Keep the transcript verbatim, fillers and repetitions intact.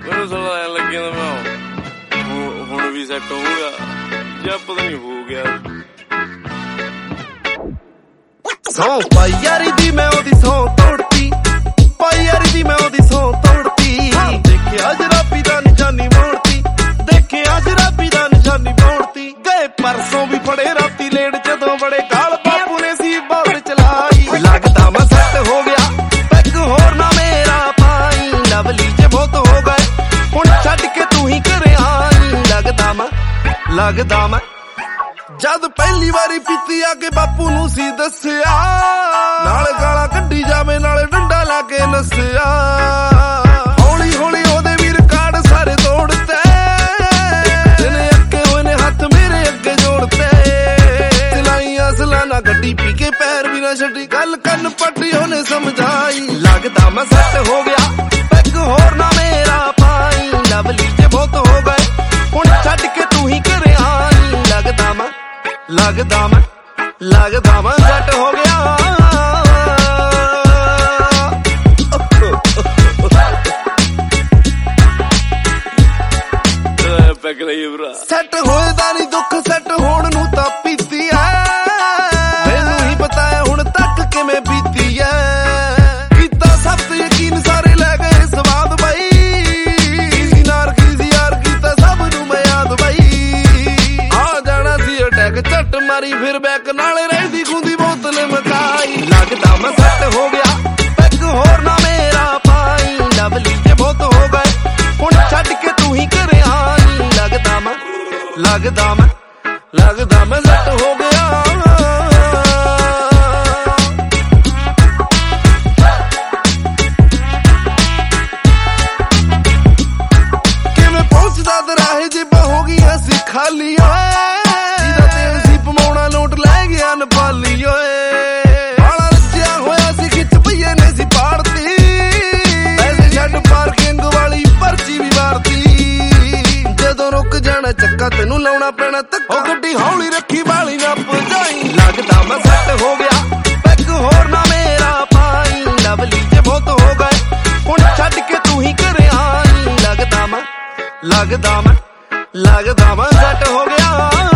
ਮੈਨੂੰ ਥੋੜਾ ਐ ਲੱਗਿਆ ਮੈਂ ਹੁਣ ਵੀ ਸੈੱਟ ਹੋਊਗਾ ਜਾਂ ਪਤਾ ਨਹੀਂ ਹੋ ਗਿਆ। ਸੌ ਪਾਈ ਯਾਰੀ ਦੀ ਮੈਂ ਉਹਦੀ ਸੌ ਤੋੜਤੀ, ਪਾਈ ਯਾਰੀ ਦੀ ਮੈਂ ਉਹਦੀ ਸੌ ਤੋੜਤੀ। ਦੇਖਿਆ ਜਰਾਬੀ ਦਾ ਨਿਸ਼ਾਨੀ ਮੋੜਤੀ, ਦੇਖਿਆ ਜਰਾਬੀ ਦਾ ਨਿਸ਼ਾਨੀ ਮੋੜਤੀ। ਗਏ ਪਰਸੋਂ ਵੀ ਫੜੇ ਰਾਤੀ ਲੇਟ ਜਦੋਂ ਬੜੇ ਗਾਲ ਬਾਪੂ ਨੇ ਸੀ ਬਾਲ ਚਲਾਈ। ਲੱਗਦਾ ਮੈਂ ਸੈੱਟ ਹੋ ਗਿਆ ਪੈਗ ਹੋਰ ਨਾ ਮੇਰਾ ਪਾਈ। ਲਵਲੀ ਜੇ ਬਹੁਤ ਹੋ ਗਏ ਹੁਣ ਛੱਡ ਕੇ ਤੂੰ ਹੀ ਘਰੇ ਆਈ। ਲੱਗਦਾ ਮੈਂ ਲੱਗਦਾ ਮੈਂ ਜਦ ਪਹਿਲੀ ਵਾਰੀ ਪੀਤੀ ਆ ਕੇ ਬਾਪੂ ਨੂੰ ਸੀ ਦੱਸਿਆ, ਨਾਲ ਗਾਲਾਂ ਕੱਢੀ ਜਾਵੇ ਨਾਲੇ ਡੰਡਾ ਲਾ ਕੇ ਨੱਸਿਆ। ਹੌਲੀ ਹੌਲੀ ਉਹਦੇ ਵੀ ਰਿਕਾਰਡ ਸਾਰੇ ਤੋੜਤੇ, ਜਿਹਨੇ ਅੱਗੇ ਹੋਏ ਨੇ ਹੱਥ ਮੇਰੇ ਅੱਗੇ ਜੋੜਤੇ। ਚਲਾਈਆਂ ਸਲਾਨਾ ਗੱਡੀ ਪੀ ਕੇ ਪੈਰ ਵੀ ਨਾ ਛੱਡੀ, ਗੱਲ ਕੰਨ ਪੱਟੀ ਉਹਨੇ ਸਮਝਾਈ। ਲੱਗਦਾ ਮੈਂ ਸੈੱਟ ਹੋ ਗਿਆ ਪੈਗ ਹੋਰ ਨਾ ਮੇਰਾ ਪਾਈ। ਲਵਲੀ ਜੇ ਬਹੁਤ ਹੋ ਗਏ ਹੁਣ ਛੱਡ ਕੇ ਤੂੰ ਹੀ ਘਰੇ ਆਈ। ਲੱਗਦਾ ਮੈਂ ਲੱਗਦਾ ਮੈਂ ਲੱਗਦਾ ਮੈਂ ਸੈੱਟ ਹੋ ਗਿਆ। ਪੈਗ ਲਈ ਭਰਾ ਸੈੱਟ ਹੋਏ ਦਾ ਨਹੀਂ ਦੁੱਖ, ਸੈੱਟ ਹੋਣ ਨੂੰ ਤਾਂ ਪੀਤੀ ਐ। ਮੈਨੂੰ ਹੀ ਪਤਾ ਹੈ ਹੁਣ ਤੱਕ ਕਿਵੇਂ ਬੀਤੀ ਐ। ਕੀਤਾ ਸਭ ਤੇ ਯਕੀਨ ਸਾਰੇ ਲੈ ਗਏ ਸਵਾਦ ਬਾਈ। ਕਿਸੇ ਨਾਲ ਕਿਸੇ ਯਾਰ ਕੀਤਾ ਸਭ ਨੂੰ ਮੈਂ ਯਾਦ ਬਾਈ। ਆ ਜਾਣਾ ਸੀ ਅਟੈਕ ਝੱਟ ਮਾਰੀ ਫਿਰ ਬੈਕ ਨਾਲੇ ਰਹਿੰਦੀ ਖੁੰਦੀ ਬੋਤਲ ਮਕਾਈ। ਲੱਗਦਾ ਮੈਂ ਸੈੱਟ ਹੋ ਗਿਆ ਪੈਗ ਹੋਰ ਨਾ ਮੇਰਾ ਪਾਈ। ਲਵਲੀ ਜੇ ਬਹੁਤ ਹੋ ਗਏ ਹੁਣ ਛੱਡ ਕੇ ਤੂੰ ਹੀ ਘਰੇ ਆਈ। ਲੱਗਦਾ ਮੈਂ ਲੱਗਦਾ ਮੈਂ ਲੱਗਦਾ ਮੈਂ ਸੈੱਟ ਹੋ ਗਿਆ। ਕਿਵੇਂ ਪਹੁੰਚਦਾ ਦਰਾਹੇ ਜੇਬਾਂ ਹੋ ਗਈਆਂ ਸੀ ਖਾਲੀ ਓਏ। ਜਿਹਦਾ ਤੇਲ ਸੀ ਪਮਾਉਣਾ ਲੋਟ ਲੈ ਗਿਆ ਨੇਪਾਲੀ ਓਏ। ਬਾਲਾ ਰੱਜਿਆ ਹੋਇਆ ਸੀ ਖਿੱਚ ਪਈਏ ਨੇ ਸੀ ਪਾੜਤੀ, ਪੈਸੇ ਛੱਡ ਪਾਰਕਿੰਗ ਵਾਲੀ ਪਰਚੀ ਵੀ ਮਾਰਤੀ। ਜਦੋਂ ਰੁਕ ਜਾਣਾ ਚੱਕਾ ਤੈਨੂੰ ਲਾਉਣਾ ਪੈਣਾ ਧੱਕਾ, ਉਹ ਗੱਡੀ ਹੌਲੀ ਰੱਖੀ ਵਾਲੀ ਨਾ ਭਜਾਈ। ਲੱਗਦਾ ਮੈਂ ਸੈੱਟ ਹੋ ਗਿਆ ਪੈਗ ਹੋਰ ਨਾ ਮੇਰਾ ਪਾਈ। ਲਵਲੀ ਜੇ ਬਹੁਤ ਹੋ ਗਏ ਹੁਣ ਛੱਡ ਕੇ ਤੂੰ ਹੀ ਘਰੇ ਆਈ। ਲੱਗਦਾ ਮੈਂ ਲੱਗਦਾ ਮੈਂ ਲੱਗਦਾ ਮੈਂ ਸੈੱਟ ਹੋ ਗਿਆ।